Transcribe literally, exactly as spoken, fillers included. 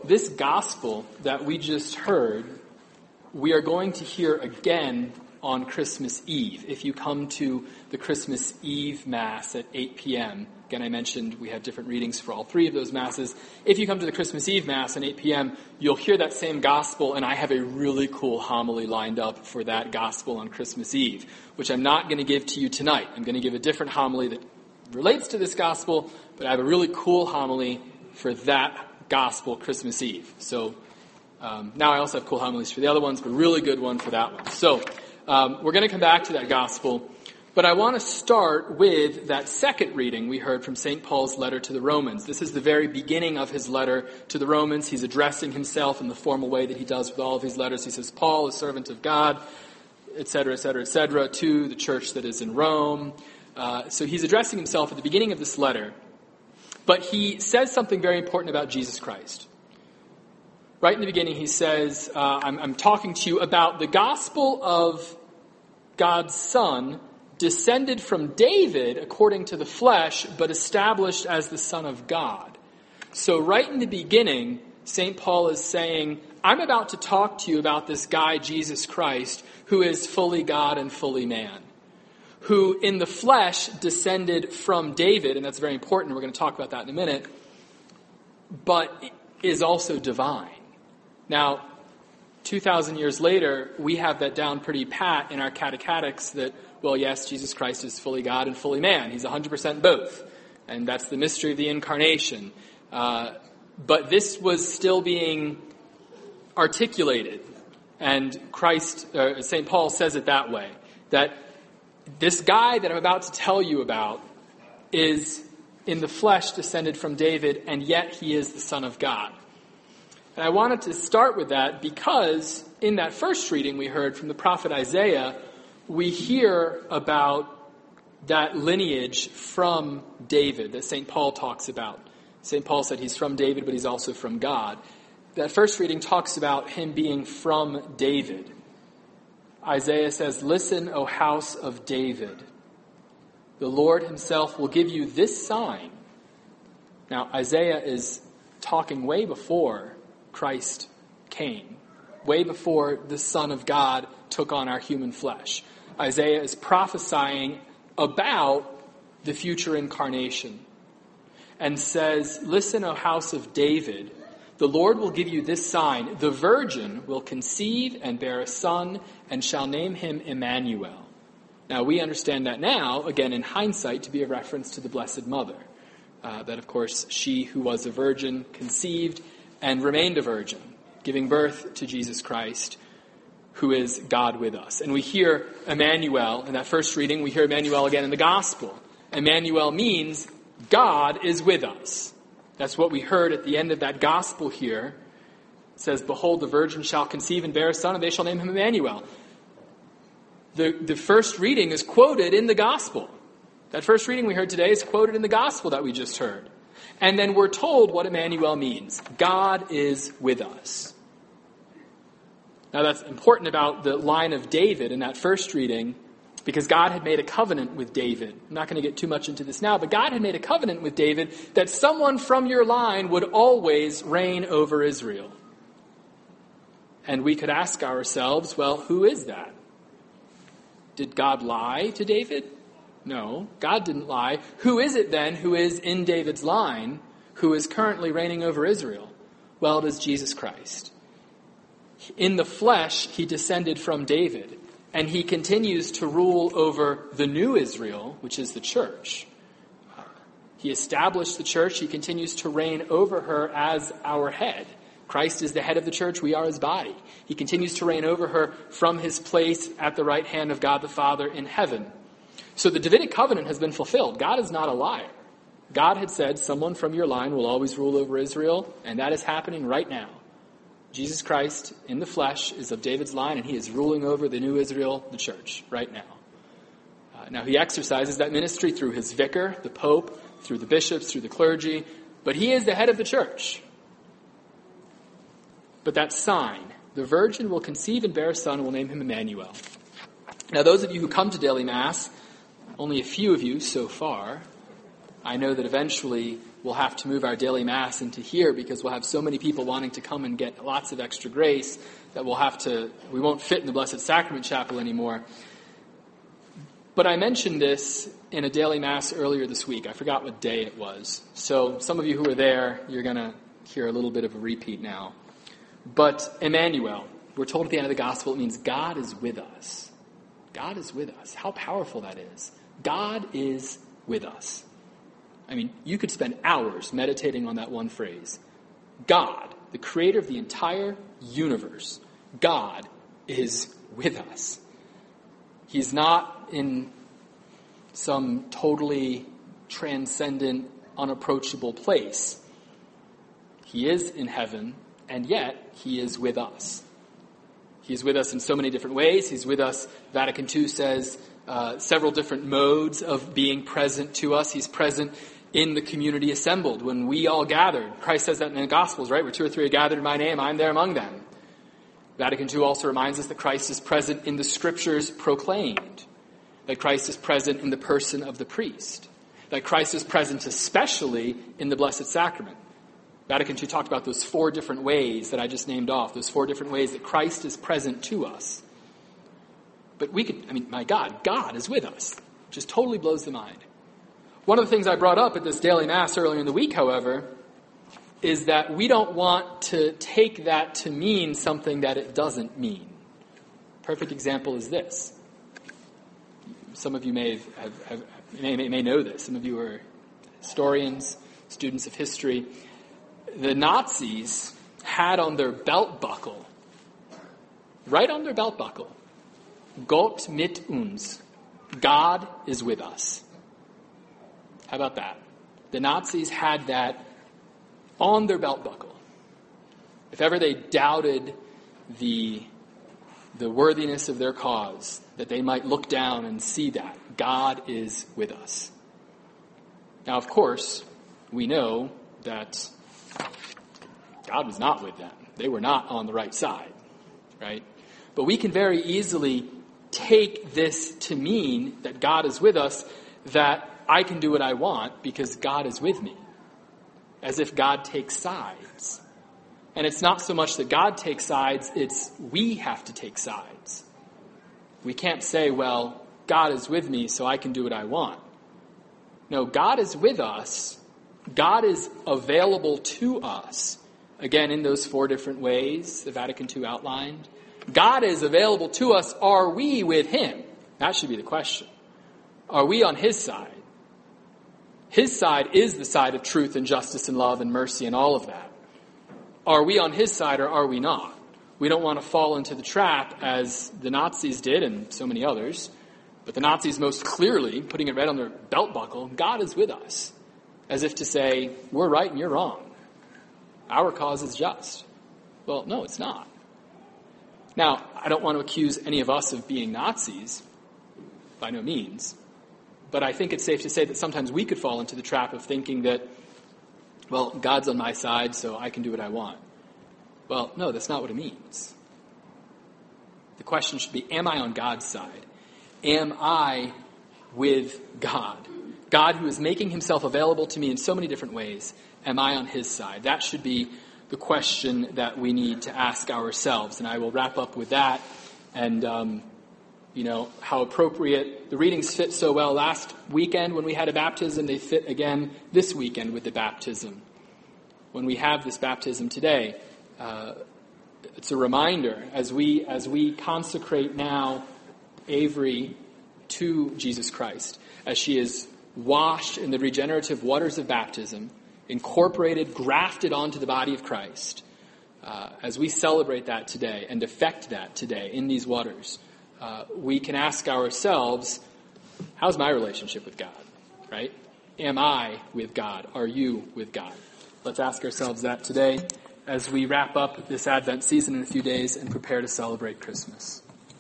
this gospel that we just heard, we are going to hear again on Christmas Eve. If you come to the Christmas Eve Mass at eight p.m., again, I mentioned we have different readings for all three of those Masses. If you come to the Christmas Eve Mass at eight p.m., you'll hear that same gospel, and I have a really cool homily lined up for that gospel on Christmas Eve, which I'm not going to give to you tonight. I'm going to give a different homily that relates to this gospel, but I have a really cool homily for that gospel Christmas Eve. So um, now I also have cool homilies for the other ones, but a really good one for that one. So um, we're going to come back to that gospel. But I want to start with that second reading we heard from Saint Paul's letter to the Romans. This is the very beginning of his letter to the Romans. He's addressing himself in the formal way that he does with all of his letters. He says, Paul, a servant of God, et cetera, et cetera, et cetera, to the church that is in Rome. Uh, so he's addressing himself at the beginning of this letter. But he says something very important about Jesus Christ. Right in the beginning, he says, uh, I'm, I'm talking to you about the gospel of God's Son, descended from David according to the flesh, but established as the Son of God. So right in the beginning, Saint Paul is saying, I'm about to talk to you about this guy, Jesus Christ, who is fully God and fully man, who in the flesh descended from David, and that's very important, we're going to talk about that in a minute, but is also divine. Now, two thousand years later, we have that down pretty pat in our catechetics that, well, yes, Jesus Christ is fully God and fully man. He's one hundred percent both. And that's the mystery of the incarnation. Uh, but this was still being articulated. And Christ, uh, Saint Paul says it that way. That this guy that I'm about to tell you about is in the flesh descended from David, and yet he is the Son of God. And I wanted to start with that because in that first reading we heard from the prophet Isaiah, we hear about that lineage from David that Saint Paul talks about. Saint Paul said he's from David, but he's also from God. That first reading talks about him being from David. Isaiah says, listen, O house of David. The Lord himself will give you this sign. Now, Isaiah is talking way before Christ came, way before the Son of God took on our human flesh. Isaiah is prophesying about the future incarnation and says, listen, O house of David, the Lord will give you this sign. The virgin will conceive and bear a son and shall name him Emmanuel. Now, we understand that now, again, in hindsight, to be a reference to the Blessed Mother. Uh, that, of course, she who was a virgin conceived and remained a virgin, giving birth to Jesus Christ, who is God with us. And we hear Emmanuel in that first reading. We hear Emmanuel again in the gospel. Emmanuel means God is with us. That's what we heard at the end of that gospel here. It says, behold, the virgin shall conceive and bear a son, and they shall name him Emmanuel. The, the first reading is quoted in the gospel. That first reading we heard today is quoted in the gospel that we just heard. And then we're told what Emmanuel means. God is with us. Now that's important about the line of David in that first reading, because God had made a covenant with David. I'm not going to get too much into this now, but God had made a covenant with David that someone from your line would always reign over Israel. And we could ask ourselves, well, who is that? Did God lie to David? No, God didn't lie. Who is it then who is in David's line, who is currently reigning over Israel? Well, it is Jesus Christ. In the flesh, he descended from David, and he continues to rule over the new Israel, which is the church. He established the church. He continues to reign over her as our head. Christ is the head of the church. We are his body. He continues to reign over her from his place at the right hand of God the Father in heaven. So the Davidic covenant has been fulfilled. God is not a liar. God had said someone from your line will always rule over Israel, and that is happening right now. Jesus Christ in the flesh is of David's line, and he is ruling over the new Israel, the church, right now. Uh, now he exercises that ministry through his vicar, the Pope, through the bishops, through the clergy, but he is the head of the church. But that sign, the virgin will conceive and bear a son and will name him Emmanuel. Now those of you who come to daily Mass, only a few of you so far, I know that eventually we'll have to move our daily Mass into here because we'll have so many people wanting to come and get lots of extra grace that we'll have to, we won't fit in the Blessed Sacrament Chapel anymore. But I mentioned this in a daily Mass earlier this week. I forgot what day it was. So some of you who were there, you're going to hear a little bit of a repeat now. But Emmanuel, we're told at the end of the Gospel, it means God is with us. God is with us. How powerful that is. God is with us. I mean, you could spend hours meditating on that one phrase. God, the creator of the entire universe, God is with us. He's not in some totally transcendent, unapproachable place. He is in heaven, and yet he is with us. He's with us in so many different ways. He's with us, Vatican Two says, uh, several different modes of being present to us. He's present in the community assembled when we all gathered. Christ says that in the Gospels, right? Where two or three are gathered in my name, I'm there among them. Vatican Two also reminds us that Christ is present in the Scriptures proclaimed, that Christ is present in the person of the priest, that Christ is present especially in the Blessed Sacrament. Vatican Two talked about those four different ways that I just named off, those four different ways that Christ is present to us. But we could, I mean, my God, God is with us. It just totally blows the mind. One of the things I brought up at this daily Mass earlier in the week, however, is that we don't want to take that to mean something that it doesn't mean. Perfect example is this. Some of you may have, have may, may know this. Some of you are historians, students of history. The Nazis had on their belt buckle, right on their belt buckle, Gott mit uns, God is with us. How about that? The Nazis had that on their belt buckle. If ever they doubted the, the worthiness of their cause, that they might look down and see that God is with us. Now, of course, we know that God was not with them. They were not on the right side, right? But we can very easily take this to mean that God is with us, that I can do what I want because God is with me, as if God takes sides. And it's not so much that God takes sides, it's we have to take sides. We can't say, well, God is with me, so I can do what I want. No, God is with us. God is available to us. Again, in those four different ways the Vatican Two outlined. God is available to us. Are we with him? That should be the question. Are we on his side? His side is the side of truth and justice and love and mercy and all of that. Are we on his side or are we not? We don't want to fall into the trap as the Nazis did and so many others. But the Nazis most clearly, putting it right on their belt buckle, God is with us. As if to say, we're right and you're wrong. Our cause is just. Well, no, it's not. Now, I don't want to accuse any of us of being Nazis, by no means. But I think it's safe to say that sometimes we could fall into the trap of thinking that, well, God's on my side, so I can do what I want. Well, no, that's not what it means. The question should be, am I on God's side? Am I with God? God who is making himself available to me in so many different ways. Am I on his side? That should be the question that we need to ask ourselves. And I will wrap up with that. And, um, you know, how appropriate. The readings fit so well last weekend when we had a baptism. They fit again this weekend with the baptism. When we have this baptism today, uh, it's a reminder as we as we consecrate now Avery to Jesus Christ, as she is washed in the regenerative waters of baptism, incorporated, grafted onto the body of Christ, uh, as we celebrate that today and effect that today in these waters, uh, we can ask ourselves, how's my relationship with God, right? Am I with God? Are you with God? Let's ask ourselves that today as we wrap up this Advent season in a few days and prepare to celebrate Christmas.